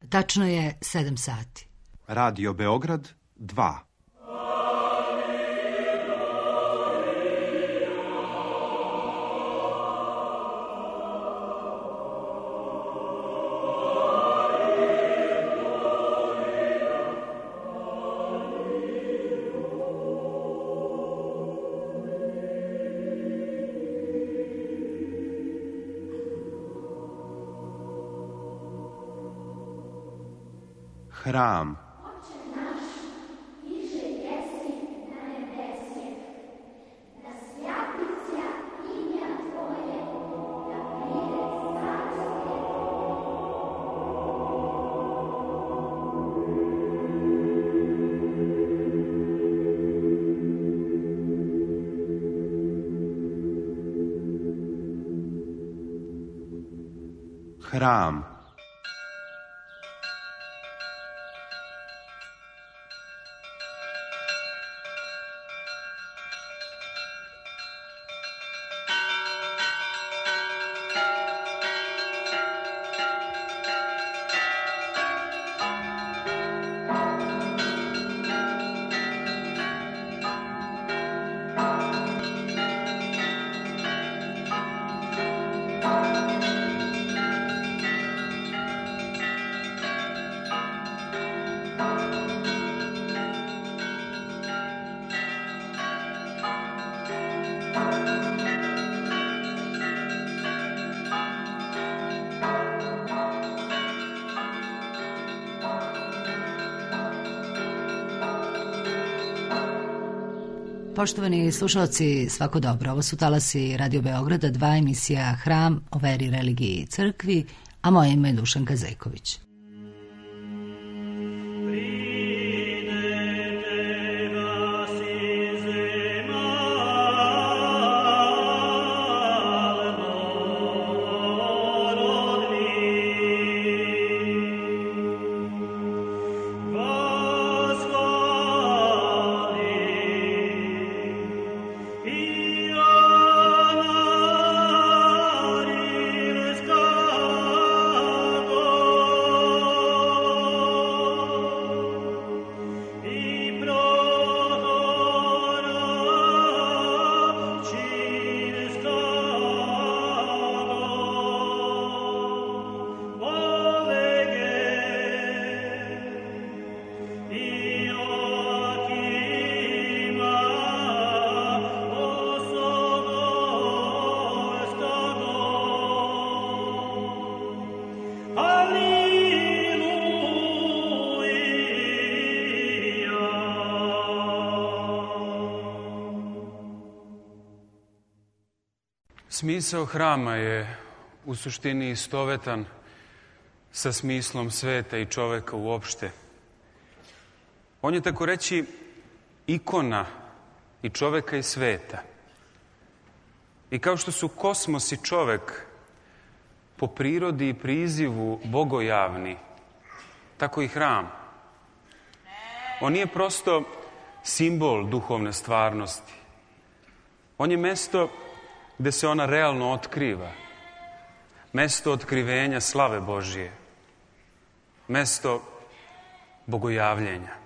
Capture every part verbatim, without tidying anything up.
Tačno je sedam sati. Radio Beograd dva. Hram. Hram. Poštovani slušalci, svako dobro. Ovo su talasi Radio Beograda, dva, emisija Hram o veri, religiji i crkvi, a moje ime je Dušanka Zejković. Smisao hrama je u suštini istovetan sa smislom sveta i čoveka uopšte. On je, tako reći, ikona i čoveka i sveta. I kao što su kosmos i čovek po prirodi i prizivu bogojavni, tako i hram. On nije prosto simbol duhovne stvarnosti. On je mesto gde se ona realno otkriva. Mesto otkrivenja slave Božije. Mesto bogojavljenja.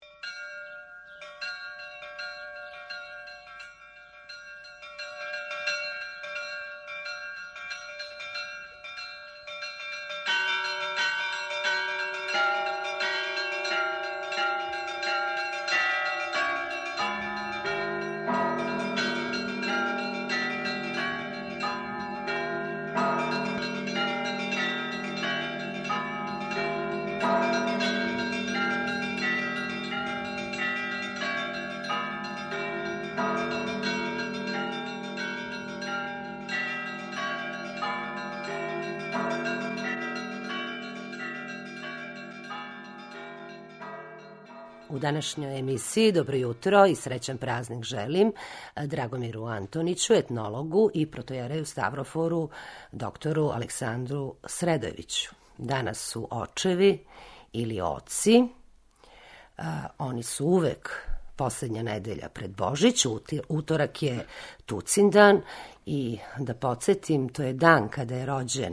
U današnjoj emisiji dobro jutro i srećan praznik želim Dragomiru Antoniću, etnologu i protojereju Stavroforu, doktoru Aleksandru Sredojeviću. Danas su očevi ili oci. A, oni su uvek posljednja nedelja pred Božić, utorak je Tucindan i da podsjetim, to je dan kada je rođen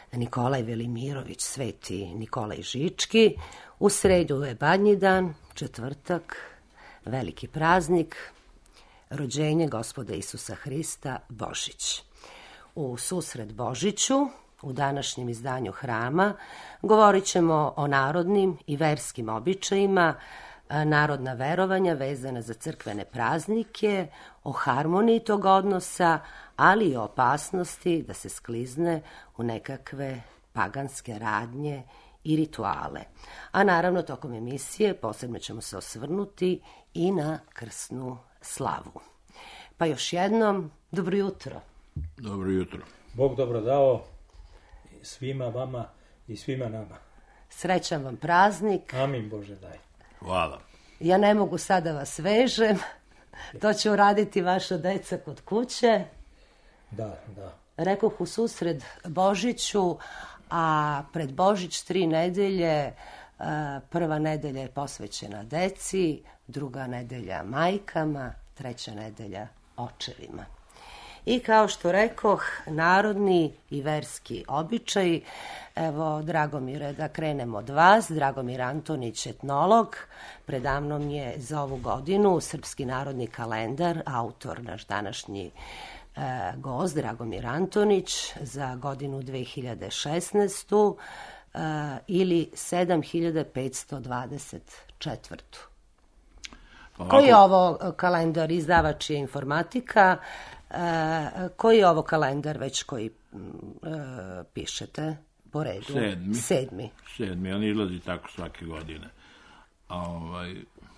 Nikolaj Velimirović, Sveti Nikolaj Žički. U sredu je Badnji dan, četvrtak, veliki praznik, rođenje Gospoda Isusa Hrista, Božić. U susret Božiću, u današnjem izdanju Hrama, govorit ćemo o narodnim i verskim običajima, narodna verovanja vezana za crkvene praznike, o harmoniji tog odnosa, ali i o opasnosti da se sklizne u nekakve paganske radnje i rituale. A naravno, tokom emisije posebno ćemo se osvrnuti i na krsnu slavu. Pa još jednom, dobro jutro. Dobro jutro. Bog dobro dao svima vama i svima nama. Srećan vam praznik. Amin, Bože daj. Hvala. Ja ne mogu sad da vas vežem. To će uraditi vaša deca kod kuće. Da, da. Rekoh u susret Božiću, a pred Božić tri nedelje. Prva nedelja je posvećena deci, druga nedelja majkama, treća nedelja očevima. I kao što rekoh, narodni i verski običaji. Evo, Dragomire, da krenemo od vas. Dragomir Antonić, etnolog, predamnom je za ovu godinu Srpski narodni kalendar, autor naš današnji e, gost, Dragomir Antonić, za godinu dve hiljade šesnaestu. Uh, ili sedam hiljada petsto dvadeset četiri. Ovako. Koji je ovo kalendar? Izdavač je informatika. Uh, koji je ovo kalendar već koji uh, pišete po redu? Sedmi. Sedmi. Sedmi, on izlazi tako svake godine. A ovaj,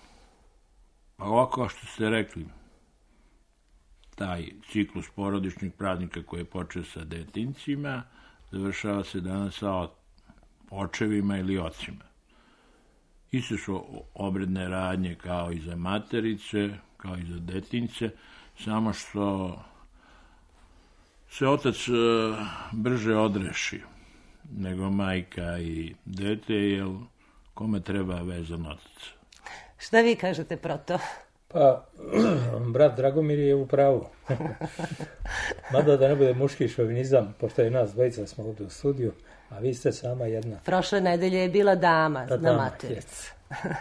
pa ovako što ste rekli, taj ciklus porodičnih praznika koji je počeo sa detincima, završava se danas sa očevima ili ocima. Isto su obredne radnje kao i za materice, kao i za detince, samo što se otac brže odreši nego majka i dete, jer kome treba vezan otac. Šta vi kažete, Proto? Pa, brat Dragomir je u pravu. Mada da ne bude muški šovinizam, pošto je nas dvojica smo ovdje u studiju, a vi ste sama jedna. Prošle nedelje je bila dama Da, na dama, materic.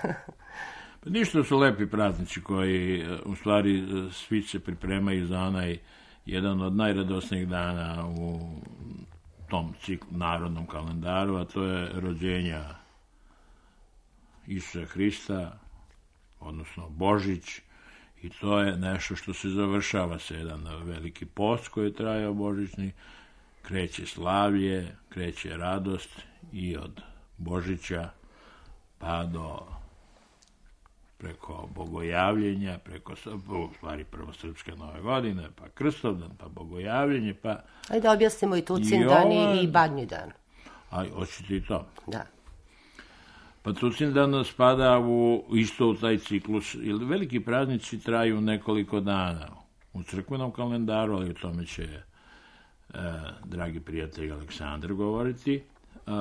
Pa ništa su lepi praznici koji, u stvari, svi se pripremaju za onaj jedan od najradosnijih dana u tom ciklu, narodnom kalendaru, a to je rođenja Isusa Hrista, odnosno Božić, i to je nešto što se završava sa jedan veliki post koji je trajao božićni, kreće slavlje, kreće radost i od Božića pa do preko bogojavljenja, preko, u stvari prvo srpske nove godine, pa Krstovdan, pa bogojavljenje, pa... Ajde objasnimo i Tucindan i, i Badnji dan. A, hoćete i to? Da. Pa Tucindan spada u, isto u taj ciklus, jer veliki praznici traju nekoliko dana u crkvenom kalendaru, ali o tome će e, dragi prijatelj Aleksandar govoriti. E,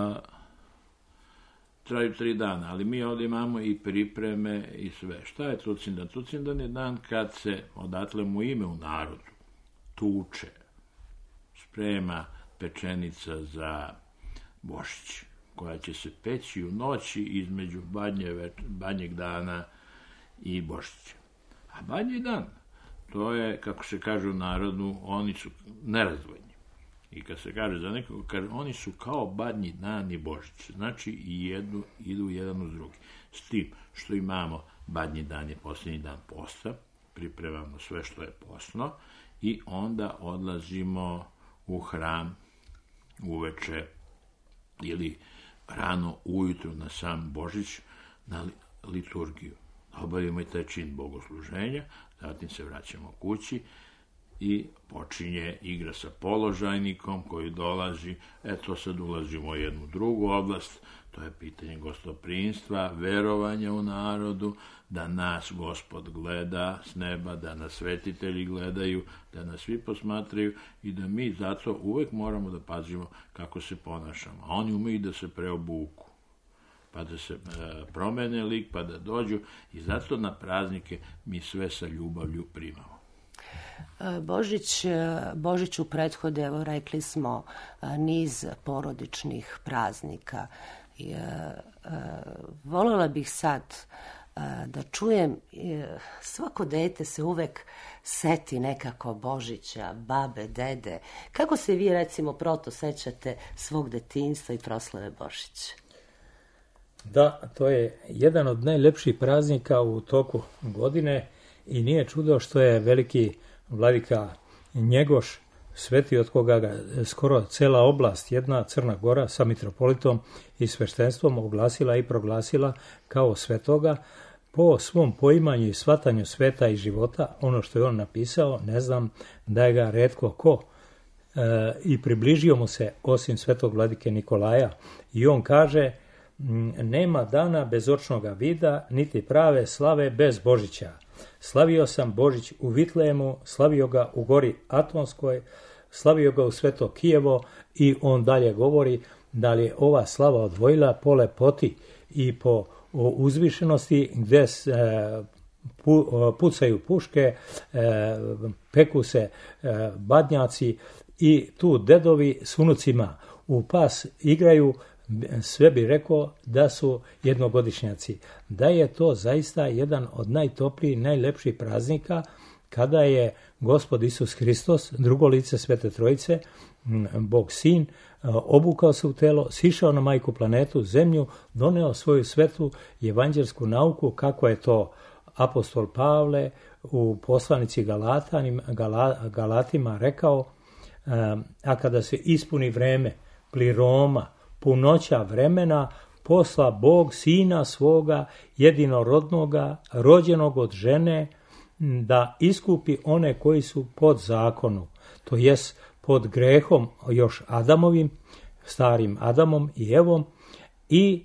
traju tri dana, ali mi ovdje imamo i pripreme i sve. Šta je Tucindan? Tucindan je dan kad se, odatle mu ime u narodu, tuče, sprema pečenica za Božić, koja će se peći u noći između badnje, badnjeg dana i Božića. A badnji dan, to je, kako se kaže u narodu, oni su nerazdvojni. I kad se kaže za nekog, kaže, oni su kao badnji dan i Božić. Znači, i jednu, idu jedan uz drugi. S tim što imamo, badnji dan je posljednji dan posta, pripremamo sve što je postno i onda odlazimo u hram uveče ili rano ujutru na sam Božić na liturgiju. Obavimo i taj čin bogosluženja, zatim se vraćamo kući i počinje igra sa položajnikom koji dolazi. Eto, sad ulazimo u jednu drugu oblast, to je pitanje gostoprimstva, verovanja u narodu, da nas Gospod gleda s neba, da nas svetitelji gledaju, da nas svi posmatraju i da mi zato uvek moramo da pazimo kako se ponašamo. A oni umeju da se preobuku, pa da se e, promene lik, pa da dođu i zato na praznike mi sve sa ljubavlju primamo. Božić, Božiću prethode, evo rekli smo, niz porodičnih praznika. Voljela bih sad da čujem, svako dete se uvek seti nekako Božića, babe, dede. Kako se vi, recimo, proto sećate svog detinjstva i proslave Božića? Da, to je jedan od najlepših praznika u toku godine i nije čudo što je veliki vladika Njegoš, sveti od koga ga skoro cela oblast, jedna Crna Gora sa mitropolitom i sveštenstvom oglasila i proglasila kao svetoga, po svom poimanju i shvatanju sveta i života, ono što je on napisao, ne znam da je ga retko ko e, i približio mu se osim svetog vladike Nikolaja. I on kaže, nema dana bez očnoga vida, niti prave slave bez Božića. Slavio sam Božić u Vitlejemu, slavio ga u gori Atonskoj, slavio ga u Sveto Kijevo i on dalje govori da li je ova slava odvojila po lepoti i po uzvišenosti gdje se pu, pucaju puške, peku se badnjaci i tu dedovi s unucima u pas igraju. Sve bi rekao da su jednogodišnjaci. Da je to zaista jedan od najtoplijih, najlepših praznika kada je Gospod Isus Hristos, drugo lice Svete Trojice, Bog Sin, obukao se u telo, sišao na majku planetu, zemlju, doneo svoju svetu evanđelsku nauku, kako je to apostol Pavle u poslanici Galatanima, Galatima rekao, a kada se ispuni vreme pliroma, punoća vremena, posla Bog Sina svoga jedinorodnoga, rođenog od žene, da iskupi one koji su pod zakonu, to jest pod grehom još Adamovim, starim Adamom i Evom, i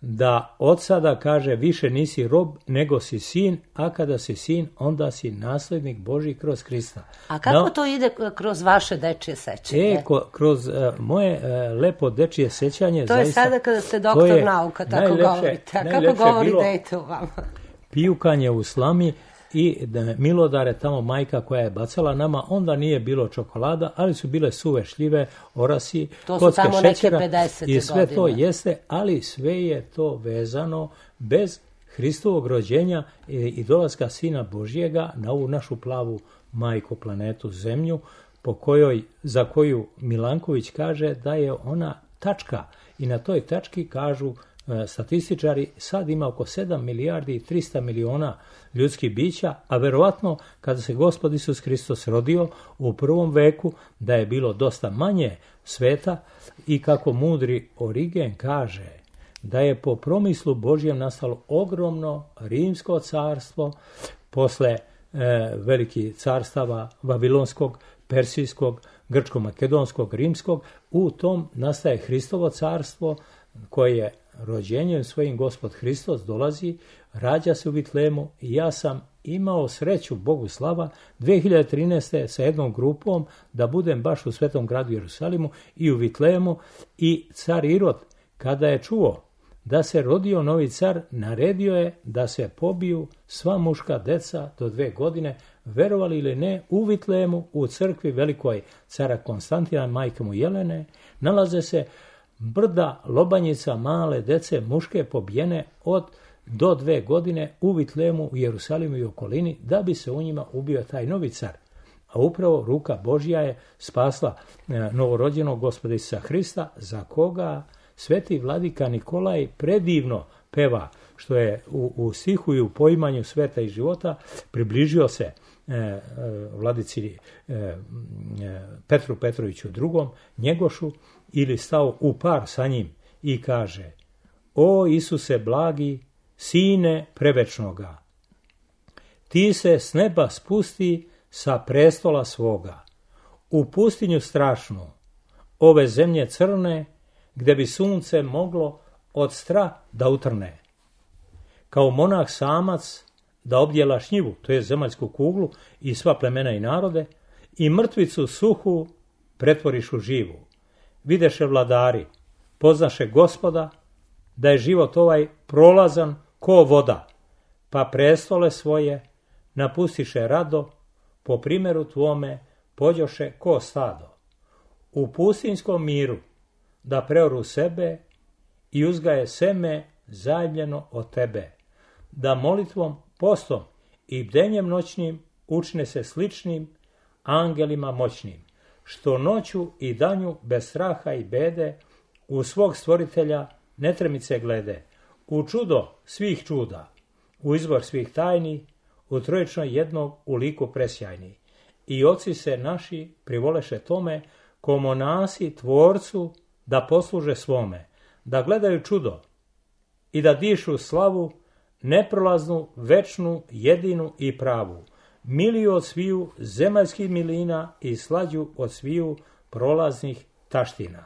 da od sada, kaže, više nisi rob, nego si sin, a kada si sin, onda si naslednik Božji kroz Krista. A kako no, to ide kroz vaše dečije sećanje? E, ko, kroz uh, moje uh, lepo dečije sećanje. To je zaista, sada kada ste doktor nauka, tako najlepše, govorite. A kako govori dete u vama? Pijukanje u slami i milodare, tamo majka koja je bacala nama, onda nije bilo čokolada, ali su bile suve šljive, orasi, to su tamo šećera, neke pedesete i sve godine. To jeste, ali sve je to vezano bez Hristovog rođenja i, i dolaska Sina Božjega na ovu našu plavu majku planetu Zemlju, po kojoj, za koju Milanković kaže da je ona tačka, i na toj tački kažu statističari, sad ima oko sedam milijardi i trista miliona ljudskih bića, a verovatno kada se Gospod Isus Hristos rodio u prvom veku da je bilo dosta manje sveta, i kako mudri Origen kaže da je po promislu Božjem nastalo ogromno rimsko carstvo posle e, velikih carstava Vavilonskog, Persijskog, Grčko-Makedonskog, Rimskog. U tom nastaje Hristovo carstvo koje je rođenjem svojim Gospod Hristos dolazi, rađa se u Vitlemu, i ja sam imao sreću, Bogu slava, dve hiljade trinaeste. sa jednom grupom da budem baš u Svetom gradu Jerusalimu i u Vitlemu, i car Irod, kada je čuo da se rodio novi car, naredio je da se pobiju sva muška deca do dve godine, verovali ili ne, u Vitlemu, u crkvi velikoj cara Konstantina, majke mu Jelene, nalaze se brda lobanjica male dece muške pobijene od do dve godine u Vitlemu, u Jerusalimu i okolini, da bi se u njima ubio taj novi car. A upravo ruka Božja je spasla novorođenog Gospoda Isusa Hrista, za koga sveti vladika Nikolaj predivno peva, što je u, u stihu i u poimanju sveta i života približio se e, e, vladici e, Petru Petroviću drugom, Njegošu, ili stao u par sa njim i kaže: O Isuse blagi, Sine prevečnoga, ti se s neba spusti sa prestola svoga, u pustinju strašnu, ove zemlje crne, gde bi sunce moglo od stra da utrne. Kao monah samac da obdjelaš njivu, to je zemaljsku kuglu i sva plemena i narode, i mrtvicu suhu pretvoriš u živu. Videše vladari, poznaše Gospoda, da je život ovaj prolazan ko voda, pa prestole svoje napustiše rado, po primjeru tvome pođoše ko stado. U pustinjskom miru da preoru sebe i uzgaje seme zaljubljeno od tebe. Da molitvom, postom i bdenjem noćnim učine se sličnim angelima moćnim, što noću i danju bez straha i bede u svog stvoritelja netremice glede, u čudo svih čuda, u izbor svih tajni, u trojično jednog u liku presjajni. I oci se naši privoleše tome, ko monasi tvorcu da posluže svome, da gledaju čudo i da dišu slavu, neprolaznu, večnu, jedinu i pravu, miliju od sviju zemaljskih milina i slađu od sviju prolaznih taština.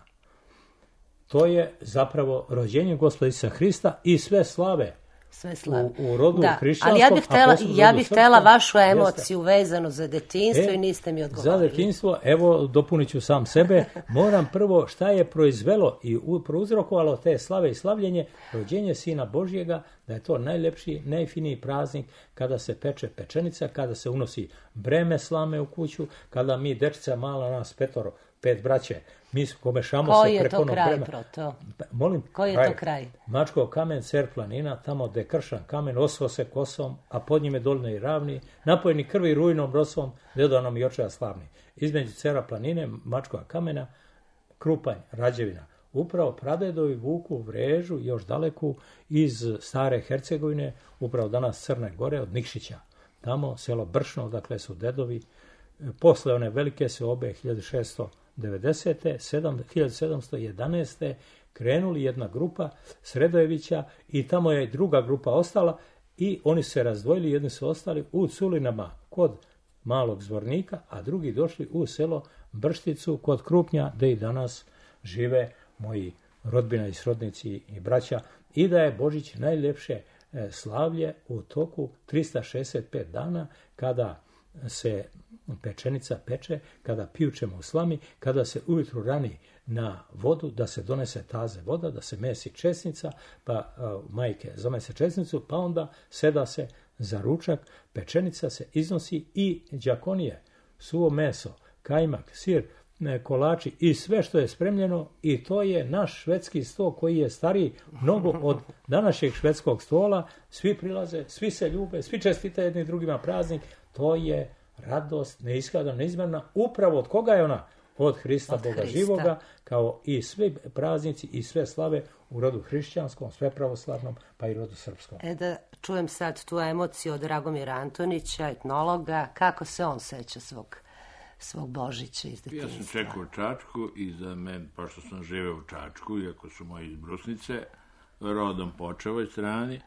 To je zapravo rođenje Gospoda Isusa Hrista i sve slave sve slave. U, u rodu da, hrišćanskom. Ali ja bih htjela, ja bih htjela vašu emociju jeste. vezanu za detinjstvo e, i niste mi odgovorili. Za detinjstvo, evo, dopunit ću sam sebe. Moram prvo šta je proizvelo i prouzrokovalo te slave i slavljenje, rođenje Sina Božjega, da je to najlepši, najfiniji praznik kada se peče pečenica, kada se unosi breme slame u kuću, kada mi, dečica mala, nas petoro, pet braće, mi komešamo Koji se preko onog brema. Koji je to kraj, proto? Molim? Koji je kraj. to kraj? Mačkov kamen, cer planina, tamo gde kršan kamen osvo se kosom, a pod njime doljno i ravni, napojeni krvi rujnom rosom, dedonom i očeva slavni. Između cera planine, Mačkova kamena, Krupanj, Rađevina. Upravo pradedovi vuku vrežu još daleku iz stare Hercegovine, upravo danas Crne Gore, od Nikšića. Tamo selo Bršno, dakle su dedovi. Posle one velike se obe hiljadu šeststo devedesete. hiljadu sedamsto jedanaeste. krenuli jedna grupa Sredojevića i tamo je druga grupa ostala i oni se razdvojili, jedni su ostali u Culinama kod Malog Zvornika, a drugi došli u selo Bršticu kod Krupnja, gde i danas žive moji rodbina i srodnici i braća, i da je Božić najljepše slavlje u toku trista šezdeset pet dana, kada se pečenica peče, kada pijučemo u slami, kada se ujutru rani na vodu, da se donese taze voda, da se mesi česnica, pa uh, majke zamese česnicu, pa onda seda se za ručak, pečenica se iznosi i đakonije, suvo meso, kajmak, sir, kolači i sve što je spremljeno, i to je naš švedski sto koji je stariji mnogo od današnjeg švedskog stola. Svi prilaze, svi se ljube, svi čestite jedni drugima praznik. To je radost neiskrivljena, neizmjerna. Upravo od koga je ona? Od Hrista, od Boga Hrista. Živoga, kao i svi praznici i sve slave u rodu hrišćanskom, sve pravoslavnom, pa i rodu srpskom. E da čujem sad tu emociju od Dragomira Antonića, etnologa, kako se on seća svog svog Božića iz detinjstva. Ja sam čekao u Čačku i za men, pošto sam živeo u Čačku, iako su moji iz Brusnice, rodom po očevoj strani,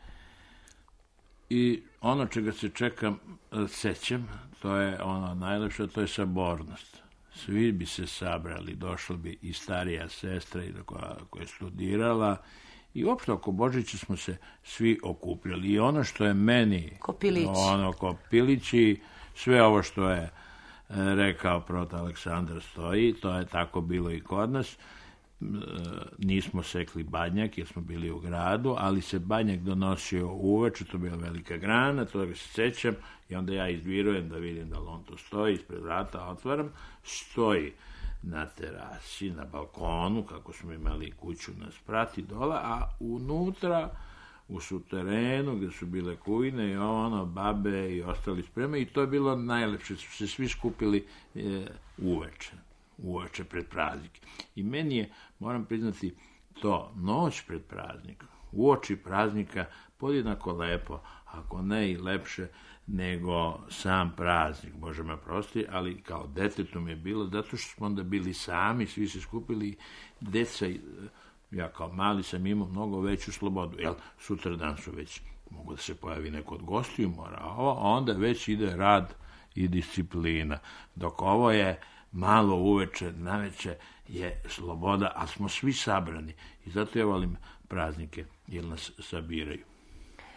i ono čega se čekam, sećam, to je ono najlepše, to je sabornost. Svi bi se sabrali, došla bi i starija sestra i koja, koja je studirala, i uopšte oko Božića smo se svi okupljali. I ono što je meni, Kopilići. ono Kopilići, sve ovo što je rekao proto Aleksandar stoji, to je tako bilo i kod nas. Nismo sekli badnjak jer smo bili u gradu, ali se badnjak donosio uveče, to je bila velika grana, toga se sećam, i onda ja izvirujem da vidim da li on to stoji, ispred vrata otvaram, stoji na terasi, na balkonu, kako smo imali kuću nas prati dola, a unutra u suterenu gdje su bile kujne i ono, babe i ostali spreme, i to je bilo najlepše, su se svi skupili e, uveče, uveče pred praznik. I meni je, moram priznati, to noć pred praznik, uoči praznika, podjednako lepo, ako ne i lepše nego sam praznik, Bože me prosti, ali kao detetu mi je bilo, zato što smo onda bili sami, svi se skupili, deca, ja kao mali sam imao mnogo veću slobodu, jel, sutra dan su već, mogu da se pojavi neko od gostiju, mora, a ovo, onda već ide rad i disciplina, dok ovo je malo uveče, naveče je sloboda, a smo svi sabrani, i zato ja volim praznike, jer nas sabiraju.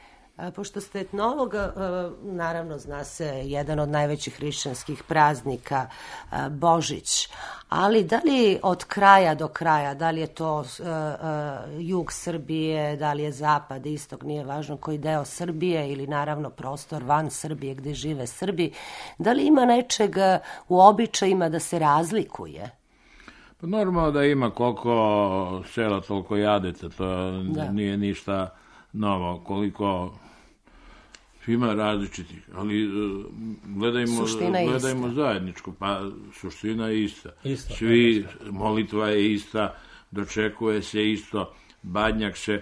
Pošto ste etnolog, naravno zna se jedan od najvećih hrišćanskih praznika, Božić, ali da li od kraja do kraja, da li je to jug Srbije, da li je zapad, istok, nije važno koji deo Srbije ili naravno prostor van Srbije gdje žive Srbi, da li ima nečeg u običajima da se razlikuje? Pa normalno da ima koliko sela, toliko jadeta, to da. Nije ništa novo, koliko ima različitih, ali gledajmo, gledajmo zajedničku, pa suština je ista. ista Svi, molitva je ista, dočekuje se isto, badnjak se,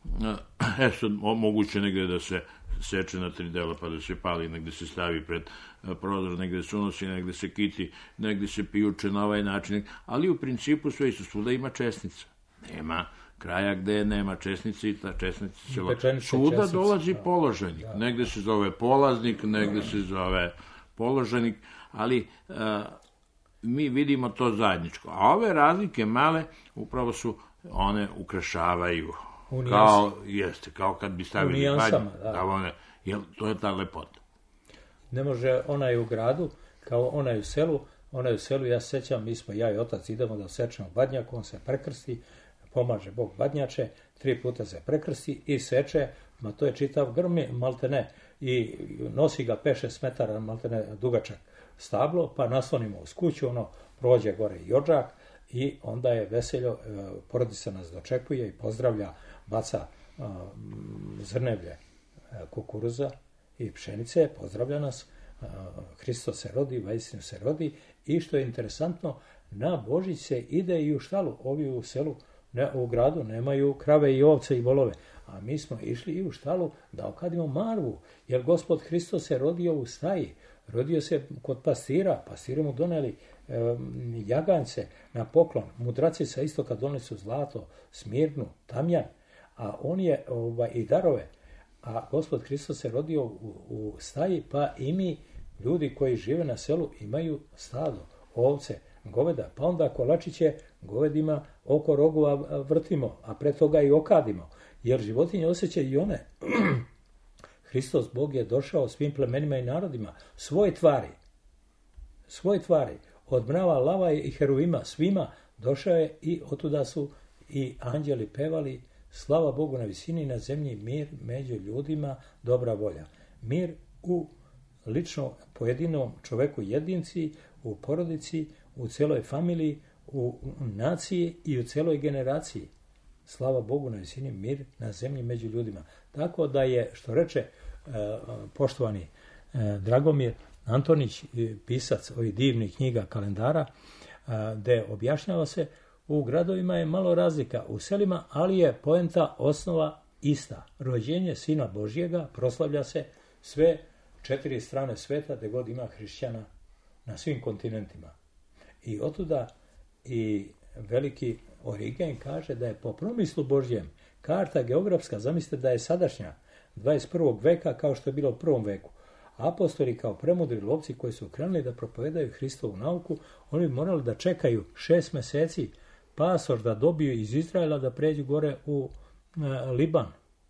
e sad moguće negdje da se seče na tri dela pa da se pali, negdje se stavi pred prozor, negdje se unosi, negdje se kiti, negdje se pijuče na ovaj način, ali u principu sve isto, svuda ima česnica. Nema kraja gde nema česnice i ta česnica se svuda česnice, dolazi da. Položenik. Da. Negde se zove polaznik, negde se zove položenik, ali a, mi vidimo to zajedničko. A ove razlike male upravo su, one ukrašavaju. Kao, jeste, kao kad bi stavili badnje. Da. Da, one, jel, to je ta lepota. Ne može onaj u gradu, kao onaj u selu, onaj u selu, ja se sećam, mi smo, ja i otac, idemo da sečemo badnjak, on se prekrsti, pomaže Bog badnjače, tri puta se prekrsti i seče, ma to je čitav grmi, malte ne, i nosi ga pet šest metara, malte ne, dugačak stablo, pa naslonimo uz kuću, ono, prođe gore i odžak i onda je veseljo, porodica nas dočekuje i pozdravlja, baca zrnevlje kukuruza i pšenice, pozdravlja nas, Hristos se rodi, vaistinu se rodi i što je interesantno, na Božić se ide i u štalu, ovi u selu, ne, u gradu nemaju krave i ovce i volove, a mi smo išli i u štalu da okadimo marvu, jer Gospod Hristos se rodio u staji, rodio se kod pastira, pastiri mu doneli e, jaganjce na poklon, mudraci sa istoka doneli su zlato, smirnu, tamjan, a on je ovaj, i darove, a Gospod Hristos se rodio u, u staji, pa i mi, ljudi koji žive na selu, imaju stado, ovce, goveda, pa onda kolačiće govedima oko rogova vrtimo, a pre toga i okadimo, jer životinje osjećaju i one. Hristos Bog je došao svim plemenima i narodima, svoje tvari, svoje tvari, od mrava, lava i heruvima, svima došao je i otuda su i anđeli pevali, slava Bogu na visini, na zemlji mir među ljudima, dobra volja. Mir u lično pojedinom čoveku jedinci, u porodici, u celoj familiji, u naciji i u celoj generaciji. Slava Bogu na visini, mir na zemlji među ljudima. Tako da je, što reče eh, poštovani eh, Dragomir Antonić, pisac ovih divnih knjiga kalendara, eh, gde objašnjava se, u gradovima je malo razlika, u selima, ali je poenta, osnova ista. Rođenje Sina Božjega proslavlja se sve četiri strane sveta, gde god ima hrišćana na svim kontinentima. I otuda i veliki Origen kaže da je po promislu Božjem karta geografska, zamislite da je sadašnja dvadeset prvog veka kao što je bilo u prvom veku. Apostoli kao premudri lovci koji su krenuli da propovedaju Hristovu nauku, oni bi morali da čekaju šest meseci pasoš da dobiju iz Izraela da pređu gore u e, Liban,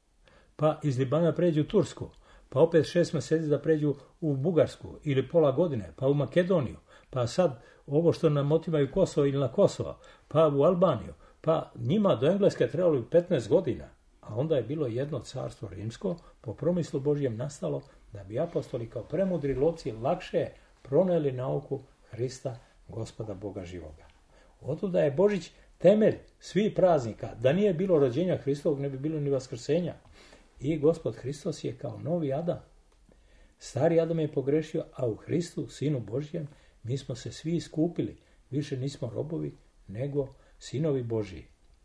pa iz Libana pređu u Tursku, pa opet šest meseci da pređu u Bugarsku ili pola godine, pa u Makedoniju, pa sad ovo što nam otimaju Kosovo ili na Kosovo, pa u Albaniju, pa njima do Engleske trebalo petnaest godina, a onda je bilo jedno carstvo rimsko, po promislu Božjem nastalo, da bi apostoli kao premudri lovci lakše proneli nauku Hrista, Gospoda Boga živoga. Otuda je Božić temelj svih praznika. Da nije bilo rođenja Hristovog, ne bi bilo ni vaskrsenja. I Gospod Hristos je kao novi Adam. Stari Adam je pogrešio, a u Hristu, Sinu Božjem, mi smo se svi iskupili. Više nismo robovi, nego sinovi Božji.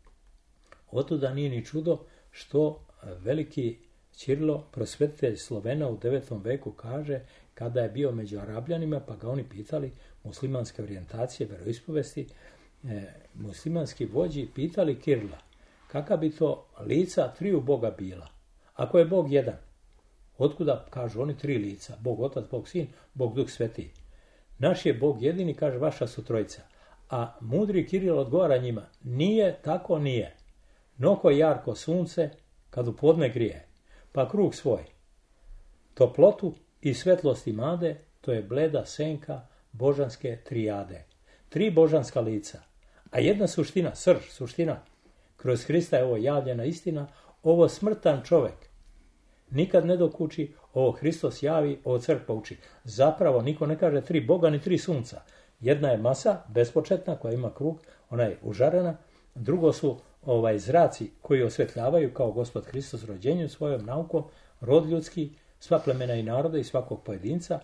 Otuda nije ni čudo što veliki Ćirilo, prosvetitelj Slovena u devetom veku, kaže, kada je bio među Arabljanima, pa ga oni pitali, muslimanske orijentacije, veroispovesti, e, muslimanski vođi pitali Kirila, kakva bi to lica triju Boga bila? Ako je Bog jedan, otkuda, kažu oni, tri lica, Bog Otac, Bog Sin, Bog Duh Sveti. Naš je Bog jedini, kaže, vaša su trojica. A mudri Kiril odgovara njima, nije tako, nije. Noko jarko sunce, kad u podne grije, pa krug svoj, toplotu i svetlost imade, to je bleda senka božanske trijade. Tri božanska lica, a jedna suština, srž, suština. Kroz Hrista je ovo javljena istina, ovo smrtan čovjek nikad ne dokuči, ovo Hristos javi, ovo crkva uči. Zapravo niko ne kaže tri Boga ni tri sunca. Jedna je masa, bespočetna, koja ima krug, ona je užarena. Drugo su ovaj zraci koji osvetljavaju kao Gospod Hristos rođenjem svojom naukom, rod ljudski, sva plemena i naroda i svakog pojedinca.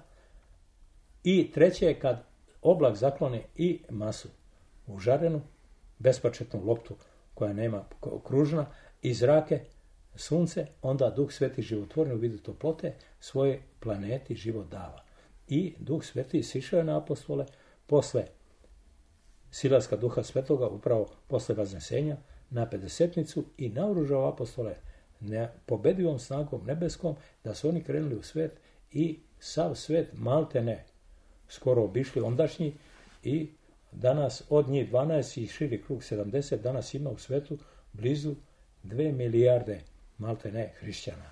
I treće je kad oblak zaklone i masu užarenu, bespočetnu loptu koja nema kružna i zrake, sunce, onda Duh Sveti životvorni u vidu toplote svoje planeti život dava. I Duh Sveti sišao je na apostole posle silaska Duha Svetoga, upravo posle vaznesenja, na pedesetnicu i naoružao apostole pobedivom snagom nebeskom da su oni krenuli u svet i sav svet malte ne skoro obišli ondašnji i danas od njih dvanaest i širi krug sedamdeset danas ima u svetu blizu dve milijarde malte ne hrišćana.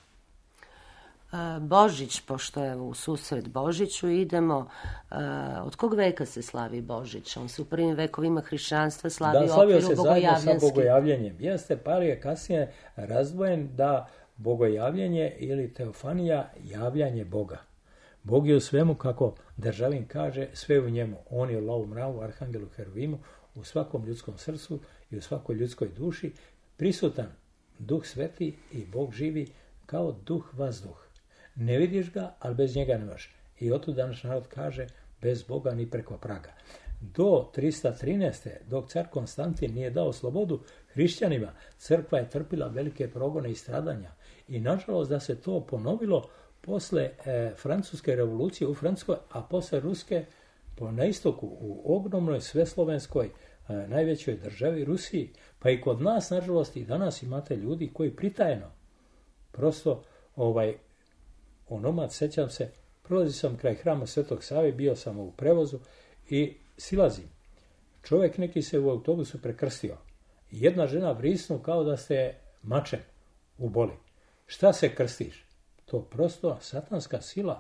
Božić, pošto je u susret Božiću idemo, od kog veka se slavi Božić? On se u prvim vekovima hrišćanstva slavi da, u okviru se bogojavljanski. Sa bogojavljenjem. Jeste, par je kasnije razdvojen da bogojavljenje ili teofanija javljanje Boga. Bog je u svemu, kako Državin kaže, sve u njemu. On je u lovu mravu, arhangelu Herovimu, u svakom ljudskom srcu i u svakoj ljudskoj duši prisutan Duh Sveti i Bog živi kao duh vazduh. Ne vidiš ga, ali bez njega nemaš. I otud danas narod kaže, bez Boga ni preko praga. Do trista trinaeste. dok car Konstantin nije dao slobodu hrišćanima, crkva je trpila velike progone i stradanja. I nažalost da se to ponovilo posle e, francuske revolucije u Francuskoj, a posle ruske po na istoku u ogromnoj sveslovenskoj e, najvećoj državi Rusiji. Pa i kod nas, nažalost, i danas imate ljudi koji pritajeno prosto ovaj onomad, sećam se, prolazi sam kraj hrama Svetog Save, bio sam u prevozu i silazim. Čovjek neki se u autobusu prekrstio. Jedna žena vrisnu kao da ste mačem u boli. Šta se krstiš? To prosto satanska sila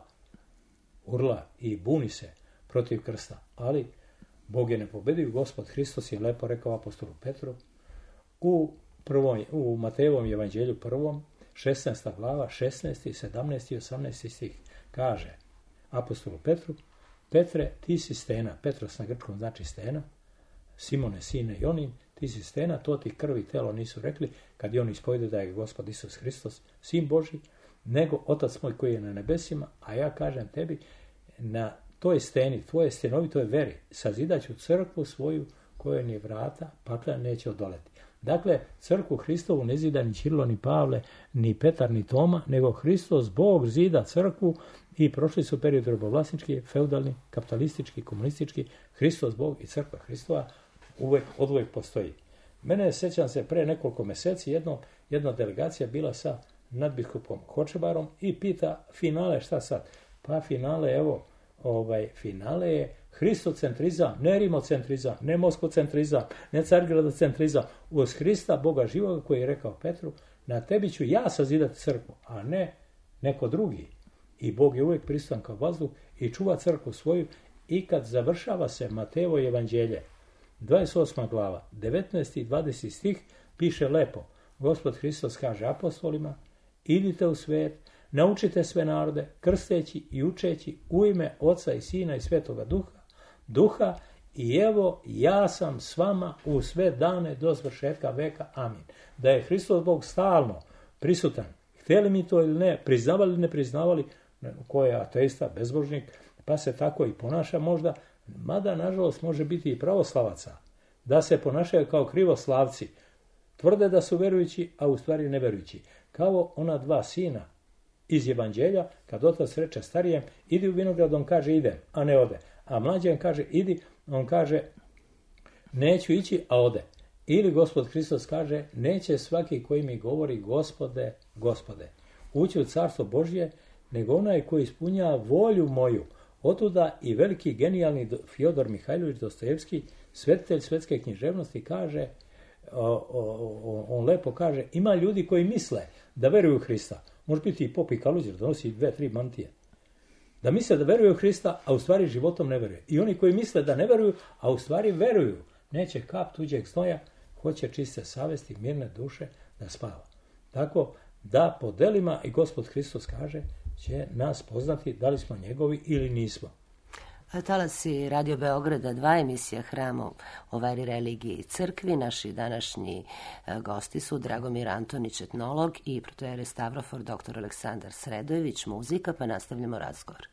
urla i buni se protiv krsta. Ali Bog je nepobedio, Gospod Hristos je lepo rekao apostolu Petru u, prvom, u Matejevom evanđelju prvom, šesnaesta glava, šesnaesti, sedamnaesti i osamnaesti stih, kaže apostolu Petru, Petre, ti si stena, Petros na grčkom znači stena, Simone, sine Jonin, ti si stena, to ti krv i telo nisu rekli, kad je on ispovede da je Gospod Isus Hristos, sin Božji, nego Otac moj koji je na nebesima, a ja kažem tebi, na toj steni, tvoje stenovitoj veri, sazidaću crkvu svoju, kojoj ni vrata pakla neće odoleti. Dakle, crkvu Hristovu ne zida ni Ćirilo, ni Pavle, ni Petar, ni Toma, nego Hristos, Bog, zida crkvu i prošli su period robovlasnički, feudalni, kapitalistički, komunistički, Hristos, Bog i crkva Hristova uvek, oduvek postoji. Mene, sećam se, pre nekoliko meseci jedno, jedna delegacija bila sa nadbiskupom Hočebarom i pita finale šta sad? Pa finale, evo, ovaj, finale je hristocentrizam, ne rimocentrizam, ne moskvocentrizam, ne cargradocentrizam, uz Hrista, Boga živoga, koji je rekao Petru, na tebi ću ja sazidati crkvu, a ne neko drugi. I Bog je uvijek prisutan kao vazduh i čuva crkvu svoju i kad završava se Matejevo evanđelje, dvadeset osma glava, devetnaesti i dvadeseti stih, piše lepo, Gospod Hristos kaže apostolima, idite u svet, naučite sve narode, krsteći i učeći u ime Oca i Sina i Svetoga Duha, Duha i evo ja sam s vama u sve dane do završetka veka. Amin. Da je Hristos Bog stalno prisutan, htjeli mi to ili ne, priznavali ili ne priznavali, ko je ateista, bezbožnik, pa se tako i ponaša možda, mada nažalost može biti i pravoslavaca, da se ponašaju kao krivoslavci, tvrde da su verujući, a u stvari neverujući. Kao ona dva sina iz evanđelja, kad otac reče starijem, idi u vinograd, on kaže idem, a ne ode. A mlađen kaže idi, on kaže neću ići, a ode. Ili Gospod Hristos kaže neće svaki koji mi govori Gospode, Gospode, ući u carstvo Božje, nego onaj koji ispunjava volju moju. Otuda i veliki genijalni Fjodor Mihajlović Dostojevski, svetitelj svetske književnosti, kaže, o, o, o, on lepo kaže, ima ljudi koji misle da veruju u Hrista. može biti i pop i kaluđer, da nosi dve, tri mantije. Da misle da veruju u Hrista, a u stvari životom ne veruje. I oni koji misle da ne veruju, a u stvari veruju, neće kap tuđeg znoja, hoće čiste savesti, mirne duše da spava. Tako da po delima i Gospod Hristos kaže će nas poznati da li smo njegovi ili nismo. Talasi Radio Beograda dva, emisija Hram o veri, religiji i crkvi. Naši današnji gosti su Dragomir Antonić, etnolog, i protoijerej Stavrofor, doktor Aleksandar Sredojević, muzika, pa nastavljamo razgovor.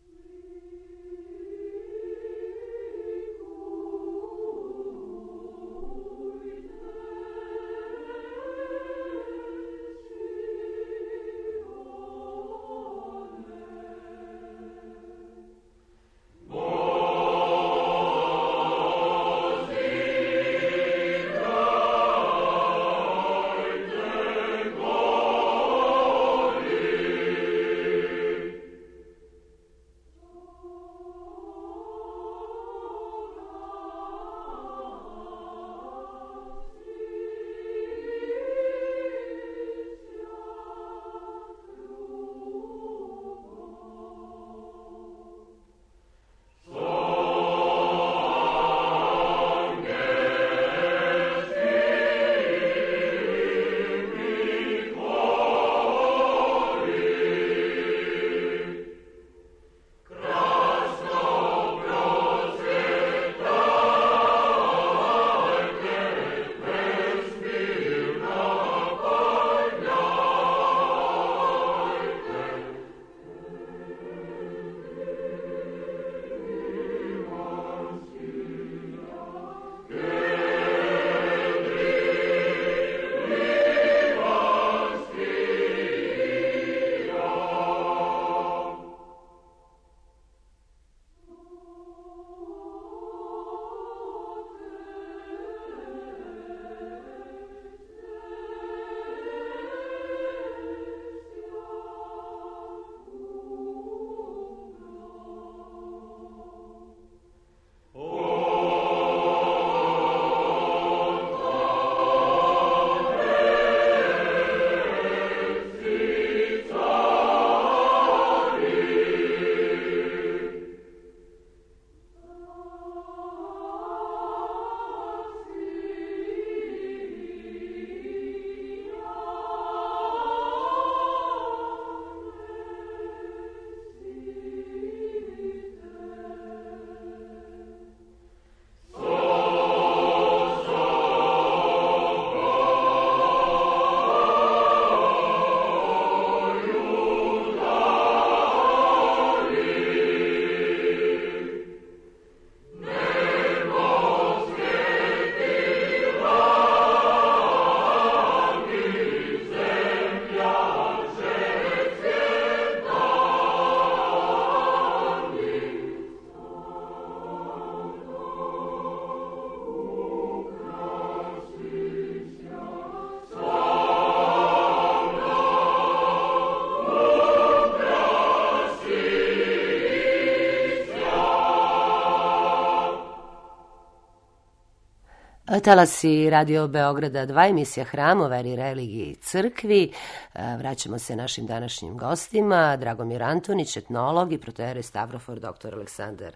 Talasi Radio Beograda dva, emisija Hram o veri, religiji i crkvi. Vraćamo se našim današnjim gostima. Dragomir Antonić, etnolog, i protoijerej Stavrofor, doktor Aleksandar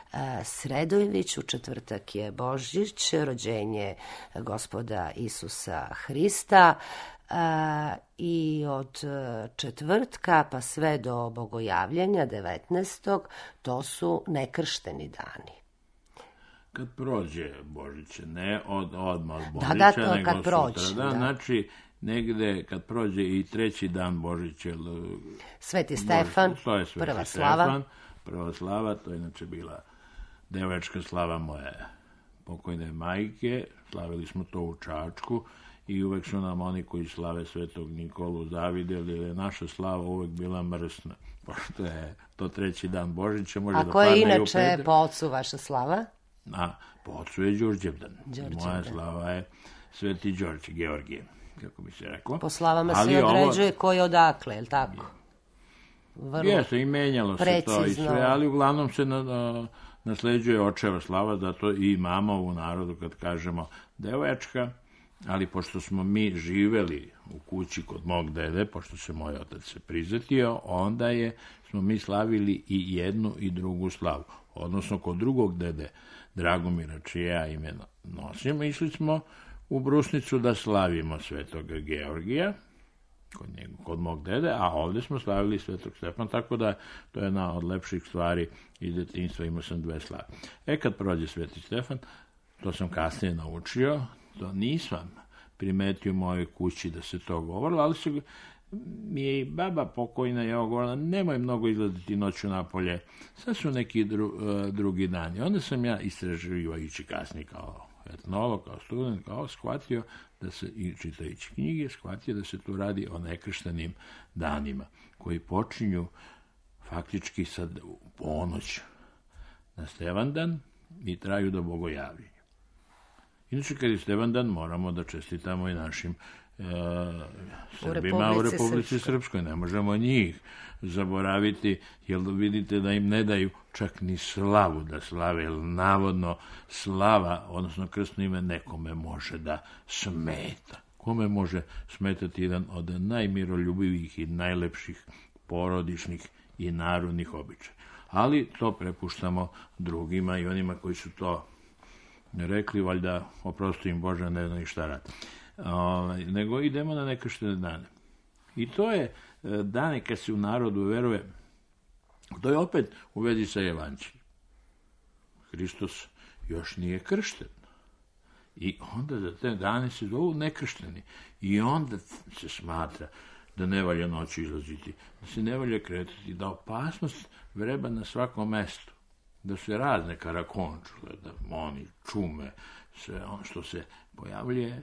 Sredojević. U četvrtak je Božić, rođenje Gospoda Isusa Hrista. I od četvrtka pa sve do Bogojavljenja devetnaestog to su nekršteni dani. Kad prođe Božiće, ne od, odmah od Božića, da, da, to, nego kad prođe, sutra. Da, da. Znači, negde kad prođe i treći dan Božića. Sveti Stefan, Božić, to je Sveti prva Stefan, slava. Prva slava, to je inače bila devačka slava moje pokojne majke. Slavili smo to u Čačku i uvek su nam oni koji slave Svetog Nikolu zavideli, jer je naša slava uvek bila mrsna. Pošto je to treći dan Božića, može A da ko je padne inače i u petak. po ocu vaša slava? A po ocu je Đurđevdan. Đurđevdan. Moja slava je Sveti Đorđe, Georgije, kako bi se reklo. Po slavama Ali se određuje ovo... ko je odakle, je li tako? Vrlo Jeste, i menjalo se to i sve, ali uglavnom se na, na, nasleđuje očeva slava, zato i mama u narodu kad kažemo devojčka, ali pošto smo mi živeli u kući kod mog dede, pošto se moj otac se prizetio, onda je, smo mi slavili i jednu i drugu slavu. Odnosno, kod drugog dede, Dragomira, čije ja ime nosim, išli smo u Brusnicu da slavimo Svetog Georgija, kod, njeg, kod mog dede, a ovdje smo slavili Svetog Stefana, tako da to je jedna od lepših stvari iz detinjstva, imao sam dve slave. E, kad prođe Sveti Stefan, to sam kasnije naučio, to nisam primetio u mojoj kući da se to govorilo, ali se, mi je i baba pokojna je govorila, nemoj mnogo izlaziti noću napolje, sad su neki dru, drugi dani. Onda sam ja istraživajući kasnije kao etnolog, kao student, kao shvatio da se, i čitajući knjige, shvatio da se tu radi o nekrštenim danima, koji počinju faktički sad u ponoć na Stevandan i traju do Bogojavljenja. Inače, kad je Stevandan, moramo da čestitamo i našim e, Srbima u Republici Srpskoj. Ne možemo njih zaboraviti, jer vidite da im ne daju čak ni slavu da slave, jer navodno slava, odnosno krstno ime, nekome može da smeta. Kome može smetati jedan od najmiroljubivih i najlepših porodičnih i narodnih običaja. Ali to prepuštamo drugima i onima koji su to rekli, valjda, oprosti im Bože, ne znam i šta radi. O, nego idemo na nekrštene dane. I to je dane kad se u narodu veruje, to je opet u vezi sa evanđeljem. Hristos još nije kršten. I onda za te dane se zovu nekršteni. I onda se smatra da ne valja noći izlaziti, da se ne valja kretati, da opasnost vreba na svakom mestu, da se razne karakončule, da oni čume, sve ono što se pojavljuje,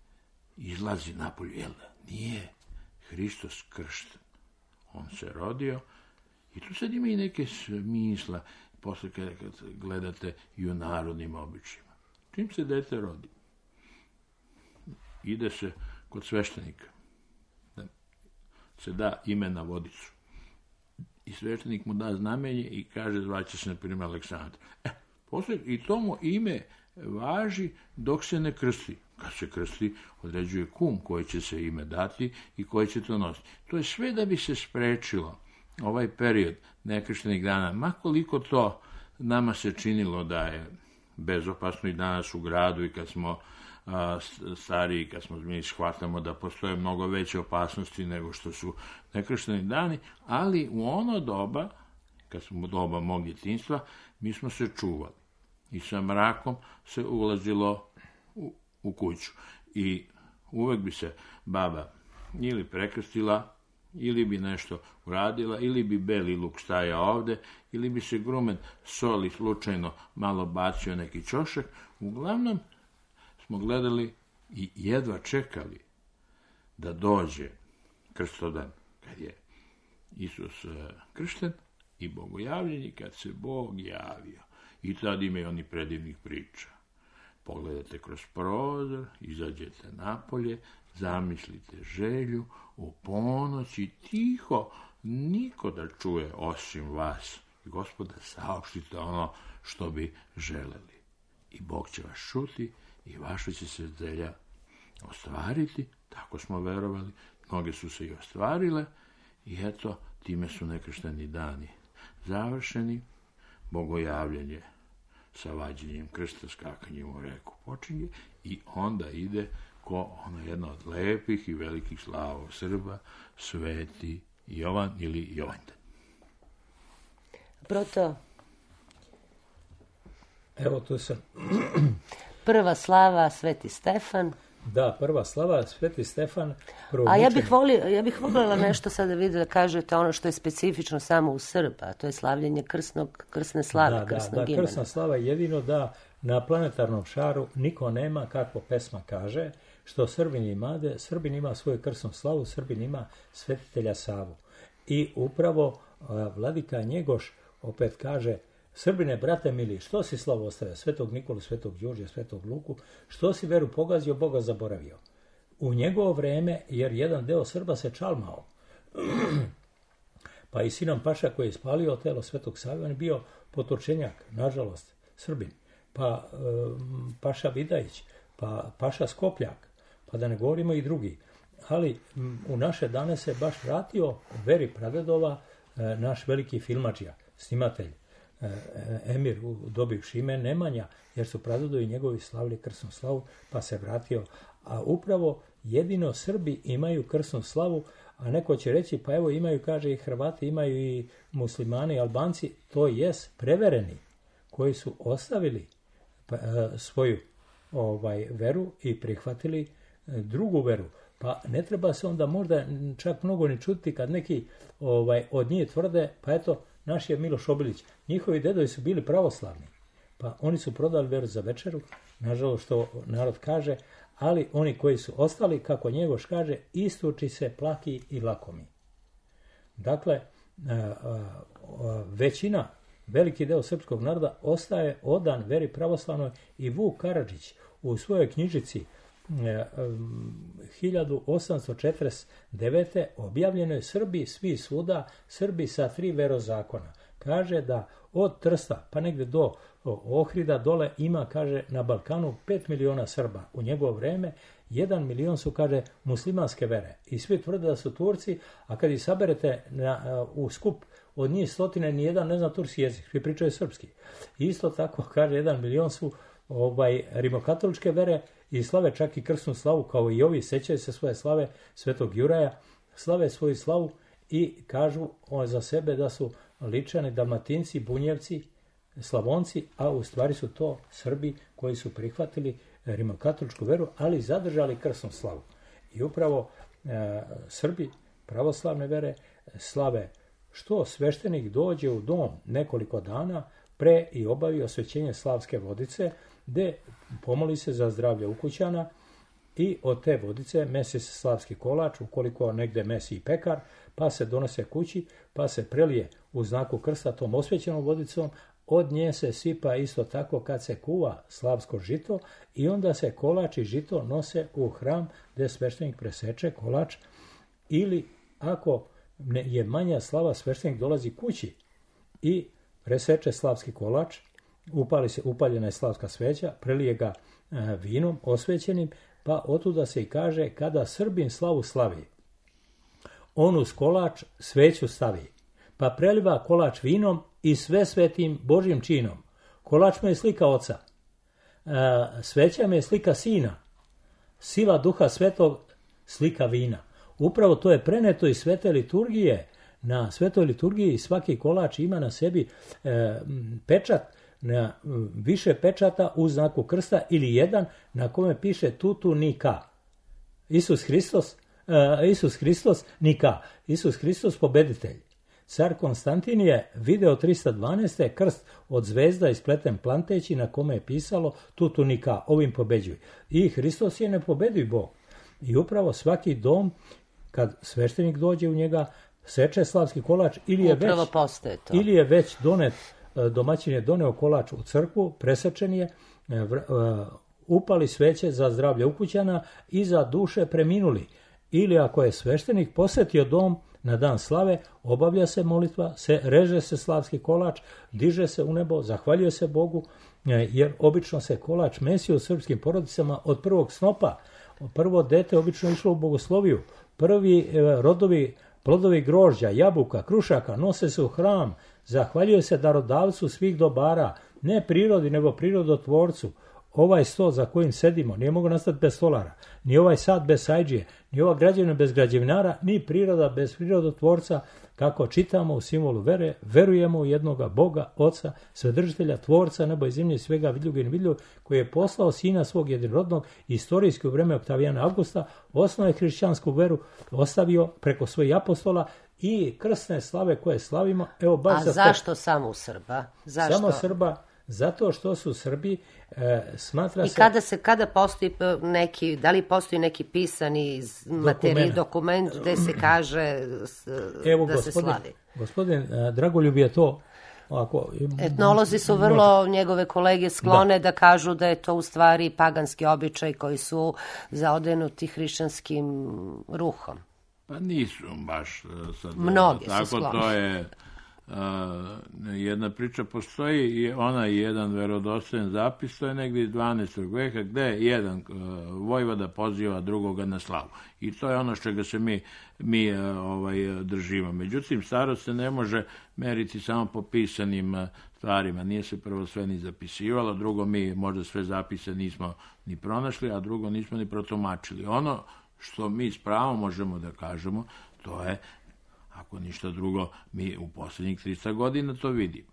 izlazi napolje. Jel da? Nije Hristos kršten. On se rodio i tu sad ima i neke smisla posle kada gledate i u narodnim običajima. Čim se dete rodi, ide se kod sveštenika, da se da ime na vodicu. I sveštenik mu da znamenje i kaže zvaće se na primjer Aleksandar. E, posle i tomu ime važi dok se ne krsti. Kad se krsti, određuje kum koji će se ime dati i koji će to nositi. To je sve da bi se sprečilo ovaj period nekrštenih dana, makoliko to nama se činilo da je bezopasno i danas u gradu i kad smo a, stariji, kad smo mi shvatamo da postoje mnogo veće opasnosti nego što su nekršteni dani, ali u ono doba, kad smo u doba mog djetinjstva, mi smo se čuvali i sa mrakom se ulazilo u, u kuću i uvek bi se baba ili prekrstila, ili bi nešto uradila, ili bi beli luk stajao ovde, ili bi se grumen soli slučajno malo bacio neki ćošak. Uglavnom smo gledali i jedva čekali da dođe krstodan, kad je Isus kršten i Bogojavljenje, kad se Bog javio. I tad ima i oni predivnih priča. Pogledate kroz prozor, izađete napolje, zamislite želju, u ponoći tiho, niko da čuje osim vas. Gospoda, saopštite ono što bi želeli. I Bog će vas čuti i vaša će se želja ostvariti. Tako smo verovali. Mnoge su se i ostvarile. I eto, time su nekršteni dani završeni. Bogojavljenje sa vađenjem krsta, skakanjem u reku počinje i onda ide ko ona jedna od lepih i velikih slava Srba, Sveti Jovan ili Jovanjdan. Proto? Evo tu sam. Prva slava Sveti Stefan. Da, prva slava Sveti Stefan. A ja bih, volio, ja bih voljela nešto sada vidjeti da kažete ono što je specifično samo u Srba, a to je slavljenje krsnog, krsne slave, da, krsnog da, da, imena. Krsna slava je jedino da na planetarnom šaru niko nema, kako pesma kaže, što Srbin imade, Srbin ima svoju krsnu slavu, Srbin ima svetitelja Savu. I upravo a, vladika Njegoš opet kaže, Srbine, brate mili, što si slavu ostavio? Svetog Nikolu, Svetog Đurđa, Svetog Luku, što si veru pogazio, Boga zaboravio? U njegovo vreme, jer jedan deo Srba se čalmao, pa i Sinan Paša koji je spalio telo Svetog Save, on je bio potočenjak, nažalost, Srbin, pa e, Paša Vidajić, pa Paša Skopljak, pa da ne govorimo i drugi. Ali m, u naše dane se baš vratio veri pradedova e, naš veliki filmadžija, snimatelj, e, emir u dobi Šime Nemanja, jer su pradedovi njegovi slavili krsnu slavu, pa se vratio. A upravo jedino Srbi imaju krsnu slavu, a neko će reći, pa evo imaju, kaže i Hrvati, imaju i muslimani, i Albanci, to jest prevereni, koji su ostavili pa, e, svoju ovaj veru i prihvatili e, drugu veru. Pa ne treba se onda možda čak mnogo ni čuti kad neki ovaj od njih tvrde, pa eto, naš je Miloš Obilić, njihovi dedovi su bili pravoslavni, pa oni su prodali veru za večeru, nažalost što narod kaže, ali oni koji su ostali, kako Njegoš kaže, istuči se plaki i lakomi. Dakle, a, a, a, većina, veliki deo srpskog naroda ostaje odan veri pravoslavnoj i Vuk Karadžić u svojoj knjižici hiljadu osamsto četrdeset devete. objavljeno je Srbi svi svuda, Srbi sa tri verozakona. Kaže da od Trsta pa negde do Ohrida dole ima, kaže, na Balkanu pet miliona Srba. U njegovo vreme jedan milion su, kaže, muslimanske vere. I svi tvrde da su Turci, a kad ih saberete na, u skup od njih stotine, nijedan ne zna turski jezik, svi pričaju srpski. Isto tako, kaže, jedan milion su ovaj, rimokatoličke vere i slave čak i krsnu slavu, kao i ovi, sećaju se svoje slave Svetog Juraja, slave svoju slavu i kažu za sebe da su Ličani, Dalmatinci, Bunjevci, Slavonci, a u stvari su to Srbi koji su prihvatili rimokatoličku veru, ali zadržali krsnu slavu. I upravo e, Srbi pravoslavne vere slave što sveštenik dođe u dom nekoliko dana pre i obavi osvećenje slavske vodice, gde pomoli se za zdravlje ukućana i od te vodice mesi se slavski kolač, ukoliko negde mesi i pekar, pa se donose kući, pa se prelije u znaku krsta tom osvećenom vodicom, od nje se sipa isto tako kad se kuva slavsko žito i onda se kolač i žito nose u hram gde sveštenik preseče kolač, ili ako je manja slava, sveštenik dolazi kući i preseče slavski kolač, upali se, upaljena je slavska sveća, prelije ga e, vinom osvećenim, pa otuda se i kaže kada Srbin slavu slavi, on uz kolač sveću stavi, pa preliva kolač vinom i sve svetim Božjim činom. Kolač mu je slika oca, e, sveća mu je slika sina, sila duha svetog slika vina. Upravo to je preneto iz svete liturgije. Na svetoj liturgiji svaki kolač ima na sebi e, pečat, na više pečata u znaku krsta ili jedan na kome piše tutu nika. Isus Hristos, uh, Isus Hristos nika. Isus Hristos pobeditelj. Car Konstantin je video trista dvanaeste krst od zvezda ispleten planteći na kome je pisalo tutu nika, ovim pobeđuj. I Hristos je nepobediv Bog. I upravo svaki dom, kad sveštenik dođe u njega, seče slavski kolač ili je, već, ili je već donet, domaćin je doneo kolač u crkvu, presečen je, upali sveće za zdravlje ukućana i za duše preminuli. Ili ako je sveštenik posetio dom na dan slave, obavlja se molitva, se reže se slavski kolač, diže se u nebo, zahvaljuje se Bogu, jer obično se kolač mesi u srpskim porodicama od prvog snopa. Prvo dete obično išlo u bogosloviju. Prvi rodovi, plodovi grožđa, jabuka, krušaka nose se u hram, zahvaljuje se darodavcu svih dobara, ne prirodi, nego prirodotvorcu. Ovaj sto za kojim sedimo nije mogao nastati bez stolara, ni ovaj sad bez sajđije, ni ova građevina bez građevinara, ni priroda bez prirodotvorca. Kako čitamo u simbolu vere, verujemo u jednoga Boga, Oca, Svedržitelja, Tvorca, nebo i zemlje i svega vidljivog i nevidljivog, koji je poslao sina svog jedinorodnog, istorijski u vreme Oktavijana Augusta, osnovne hrišćansku veru ostavio preko svojih apostola i krsne slave koje slavimo. Evo, baš A za zašto to, samo Srba? Zašto? Samo Srba, zato što su Srbi, e, smatra I se... I kada se, kada postoji neki, da li postoji neki pisani materij, dokument gde se kaže s, Evo, da gospodin, se slavi? Gospodin uh, Dragoljub je to... Ako, Etnolozi su vrlo, može. njegove kolege sklone da. da kažu da je to u stvari paganski običaj koji su zaodenuti hrišćanskim ruhom. Pa nisu baš sad... Mnogi tako, su skloni. To je jedna priča postoji i ona je jedan verodostojan zapis, to je negdje iz dvanaestog veka, gde jedan vojvoda poziva drugoga na slavu. I to je ono što ga se mi, mi ovaj, držimo. Međutim, starost se ne može meriti samo po pisanim stvarima. Nije se prvo sve ni zapisivalo, drugo mi možda sve zapise nismo ni pronašli, a drugo nismo ni protumačili. Ono što mi s pravom možemo da kažemo, to je, ako ništa drugo, mi u posljednjih tristo godina to vidimo.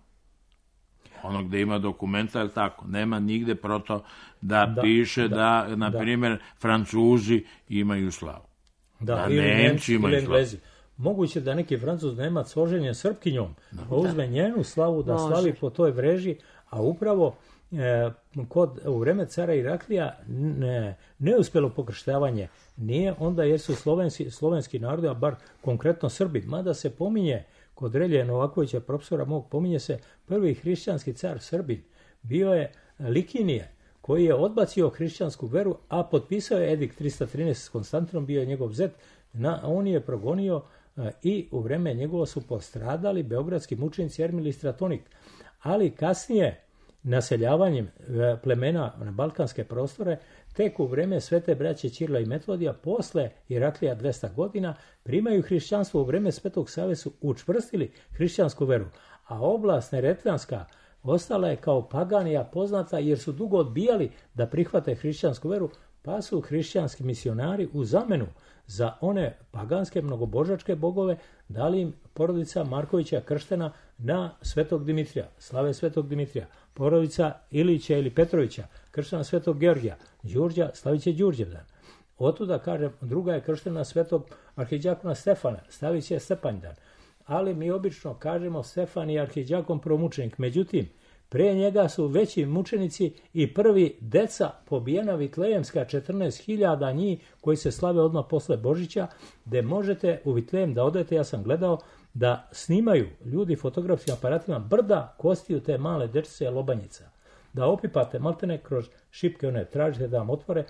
Ono gde ima dokumenta, je tako, nema nigde proto da, da piše da, da na primjer, Francuzi imaju slavu. Da, da ili Nemci imaju slavu. Englezi. Moguće da neki Francuz nema složenje Srpkinjom, pa uzme njenu slavu da Može. slavi po toj vreži, a upravo e, kod, u vreme cara Iraklija ne, neuspjelo pokrštavanje nije onda jer su slovenski, slovenski narodi, a bar konkretno Srbi, mada se pominje kod Relje Novakovića, profesora mog, pominje se prvi hrišćanski car Srbin, bio je Likinije, koji je odbacio hrišćansku veru, a potpisao je edikt trista trinaest s Konstantinom, bio je njegov zet, na, on je progonio a, i u vreme njegova su postradali beogradski mučenici Ermil i Stratonik, ali kasnije naseljavanjem a, plemena na balkanske prostore, tek u vreme svete braće Ćirila i Metodija, posle Iraklija dvesta godina, primaju hrišćanstvo. U vreme Svetog Save su učvrstili hrišćansku veru, a oblast Neretvanska ostala je kao paganija poznata jer su dugo odbijali da prihvate hrišćansku veru, pa su hrišćanski misionari u zamenu za one paganske mnogobožačke bogove dali im porodica Markovića krštena na Svetog Dimitrija, slave Svetog Dimitrija, porodica Ilića ili Petrovića krštena Svetog Georgija, Đurđa slavit će Đurđevdan. Otuda, kažem, druga je krštena Svetog arhidjakona Stefana, stavit će Stepanjdan. Ali mi obično kažemo Stefan je arhidjakon promučenik. Međutim, pre njega su veći mučenici i prvi deca pobijena Vitlejemska, četrnaest hiljada njih koji se slave odmah posle Božića, gde možete u Vitlejem da odete, ja sam gledao, da snimaju ljudi fotografskim aparatima brda kostiju te male dečice lobanjica. Da opipate maltene kroz šipke, one tražite da vam otvore,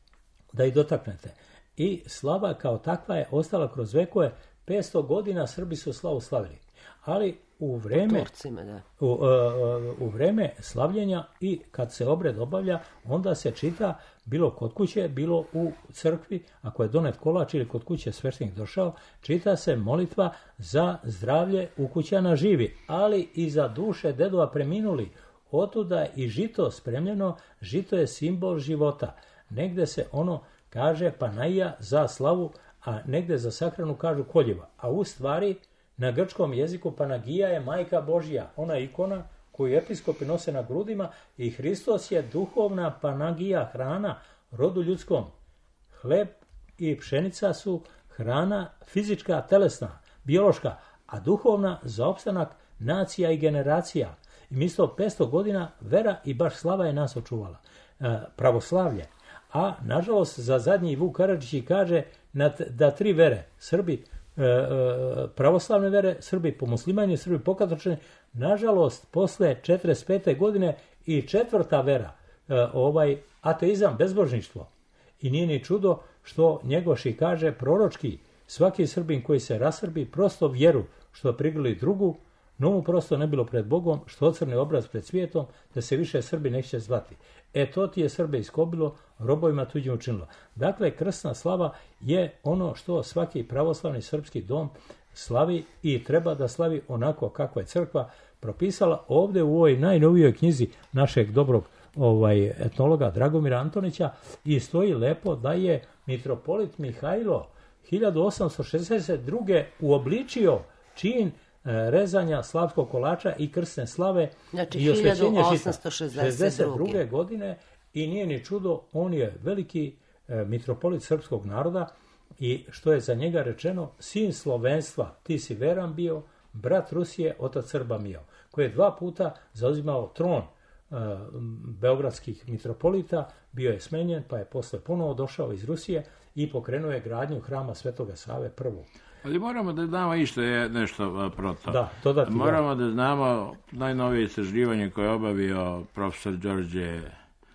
da ih dotaknete. I slava kao takva je ostala kroz vekove. petsto godina Srbi su slavu slavili. Ali u vreme, Turcima, da. u, uh, u vreme slavljenja i kad se obred obavlja, onda se čita bilo kod kuće, bilo u crkvi, ako je donet kolač ili kod kuće sveštenik došao, čita se molitva za zdravlje ukućana živi, ali i za duše dedova preminuli. Otuda i žito spremljeno, žito je simbol života. Negde se ono kaže Panaija za slavu, a negde za sahranu kažu koljiva. A u stvari, na grčkom jeziku Panagija je majka Božja, ona ikona koju episkopi nose na grudima i Hristos je duhovna Panagija, hrana rodu ljudskom. Hleb i pšenica su hrana fizička, telesna, biološka, a duhovna za opstanak nacija i generacija. I mi sto petsto godina vera i baš slava je nas očuvala. E, pravoslavlje. A, nažalost, za zadnji Vuk Karadžić kaže da tri vere, Srbi, e, e, pravoslavne vere, Srbi po muslimanje, Srbi po katolične, nažalost, posle četrdeset pete godine i četvrta vera, e, ovaj ateizam, bezbožništvo. I nije ni čudo što Njegoši kaže proročki, svaki Srbin koji se rasrbi prosto vjeru što prigrli drugu, no mu prosto ne bilo pred Bogom, što ocrne obraz pred svijetom, da se više Srbi neće zvati. E to ti je Srbe iskobilo, robovima tuđim učinilo. Dakle, krsna slava je ono što svaki pravoslavni srpski dom slavi i treba da slavi onako kako je crkva propisala. Ovdje u ovoj najnovijoj knjizi našeg dobrog ovaj, etnologa Dragomira Antonića i stoji lepo da je mitropolit Mihajlo hiljadu osamsto šezdeset druge uobličio čin rezanja slavskog kolača i krsne slave znači, i osvećenje hiljadu osamsto šezdeset druge godine i nije ni čudo, on je veliki e, mitropolit srpskog naroda i što je za njega rečeno, sin slovenstva, ti si veran bio, brat Rusije, otac Srba mio, koji je dva puta zauzimao tron e, beogradskih mitropolita, bio je smenjen, pa je posle ponovo došao iz Rusije i pokrenuo je gradnju hrama Svetoga Save prvu. Ali moramo da znamo išto je nešto proto. Da, dodati, moramo da. da znamo najnovije istraživanje koje je obavio profesor Đorđe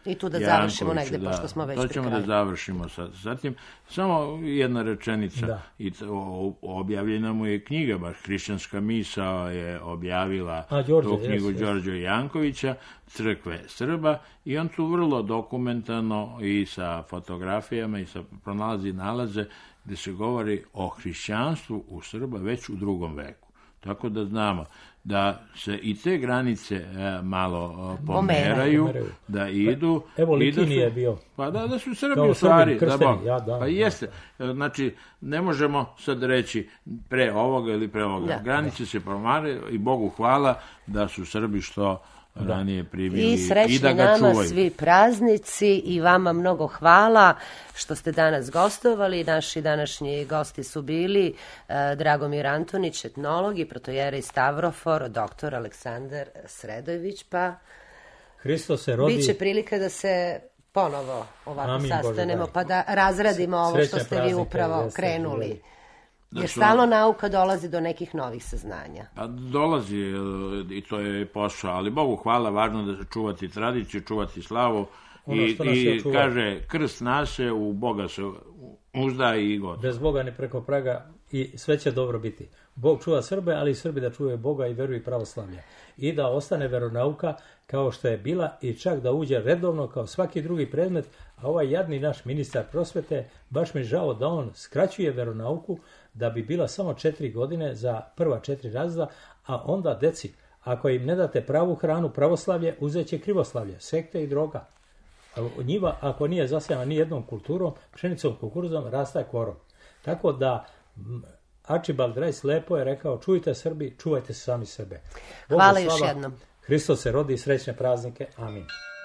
I tu da Jankoviću, završimo negde, da, pošto smo već to pri ćemo kraju. da završimo sa, zatim. Samo jedna rečenica. Da. I to, o- objavljena mu je knjiga, baš Hrišćanska misao je objavila A, Đorđe, tu knjigu jes, jes. Đorđa Jankovića, Crkve Srba, i on tu vrlo dokumentano i sa fotografijama i sa pronalazi nalaze gde se govori o hrišćanstvu u Srba već u drugom veku. Tako da znamo da se i te granice e, malo e, pomeraju, Pomeraju. da idu. Evo, i da Likini su- je bio. Pa da, da su Srbi Kao u stvari. Srbin, Da, kršteni, Bog. ja, da, pa da. jeste. E, Znači, ne možemo sad reći pre ovoga ili pre ovoga. Da. Granice se pomaraju i Bogu hvala da su Srbi što ranije primili I i srećni da ga nama čuvaju. svi praznici i vama mnogo hvala što ste danas gostovali. Naši današnji gosti su bili e, Dragomir Antonić, etnolog, i protojerej Stavrofor, doktor Aleksandar Sredojević, pa Hristo se rodi... biće prilika da se ponovo ovako Amin, Bože, sastanemo, daj. pa da razradimo ovo Srećne što ste vi praznike, upravo jeste, krenuli. živjeli. Jer su- stalno nauka dolazi do nekih novih saznanja. Pa dolazi e, i to je posao, ali Bogu hvala, važno da čuvati tradiciju, čuvati slavu. Ono I, što nas je i očuvalo. kaže, krst nase, u Boga se uzda i gotovo. Bez Boga ni preko praga i sve će dobro biti. Bog čuva Srbe, ali i Srbi da čuvaju Boga i veruju i pravoslavlje. I da ostane veronauka kao što je bila i čak da uđe redovno kao svaki drugi predmet, a ovaj jadni naš ministar prosvete, baš mi je žao da on skraćuje veronauku da bi bila samo četiri godine za prva četiri razreda, a onda deci, ako im ne date pravu hranu, pravoslavlje, uzet će krivoslavlje, sekte i droga. A njiva, ako nije zasijana ni jednom kulturom, pšenicom, kukuruzom, rastaje korov. Tako da, m, Archibald Rice lepo je rekao, čujte Srbi, čuvajte se sami sebe. Bogu Hvala još slava, jednom. Hristos se rodi, srećne praznike. Amin.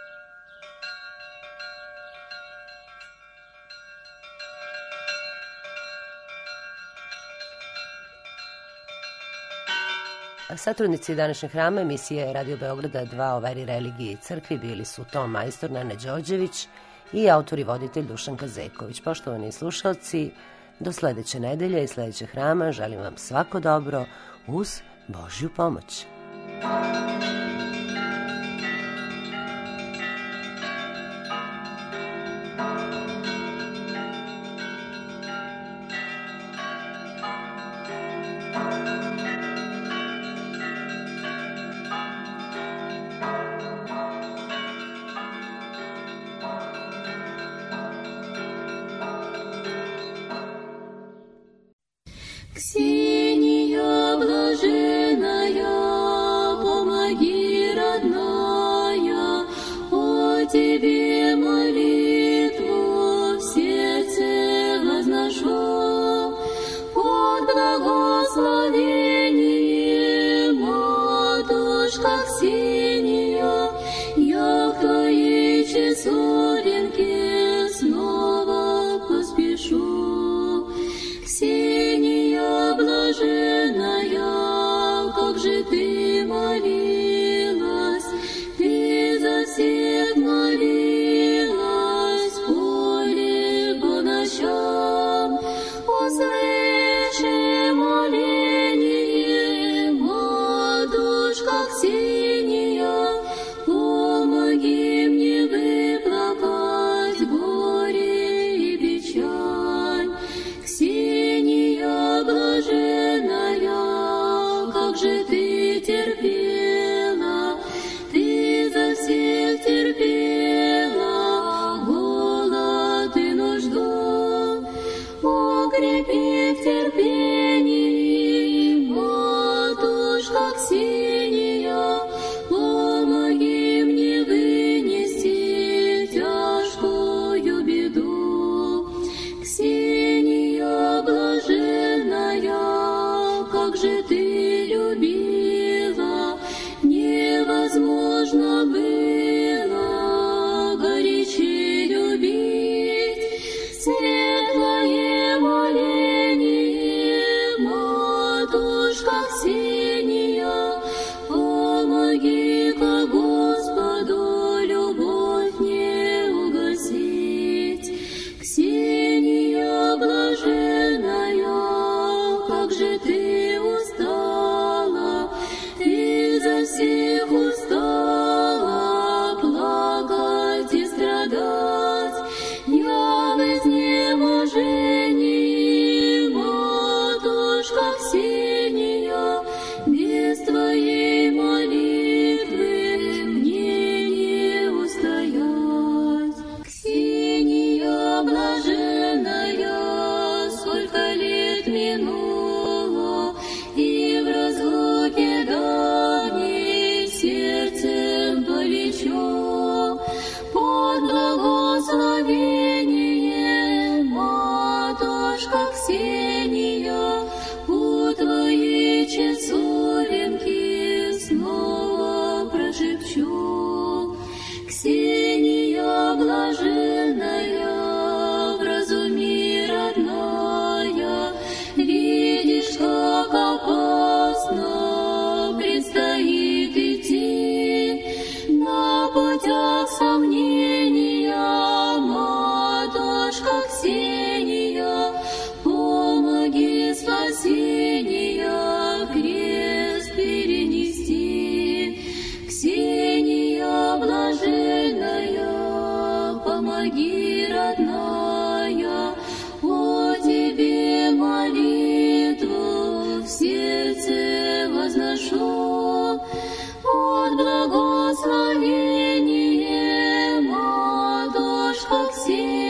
Satrudnici današnjeg hrama emisije Radio Beograda dva o veri, religiji i crkvi bili su Tom Majstor, Nene Đorđević i autor i voditelj Dušan Kazeković. Poštovani slušalci, do sledeće nedelje i sledećeg hrama želim vam svako dobro uz Božju pomoć. Ксения блаженная, помоги, родная, о тебе молитву в сердце возношу. Под благословение, матушка Ксения, я к твоей часовенке снова поспешу. Ксения блаженная, как же ты молилась, ты за всех молилась, в поле по ночам. Услыши моление, матушка Ксения, помоги мне выплакать горе и печаль. Ксения блаженная, как же ты терпела, ты за всех терпела голод и нужду. Укрепи в терпении, матушка Ксения, помоги мне вынести тяжкую беду. Ксения блаженная, как же ты любила, невозможно было горячей любить. Светлое моление, матушка Ксения, помоги ко Господу любовь не угасить. Ксения блаженная, как же ты устала, ты за всех устала плакать и страдать. все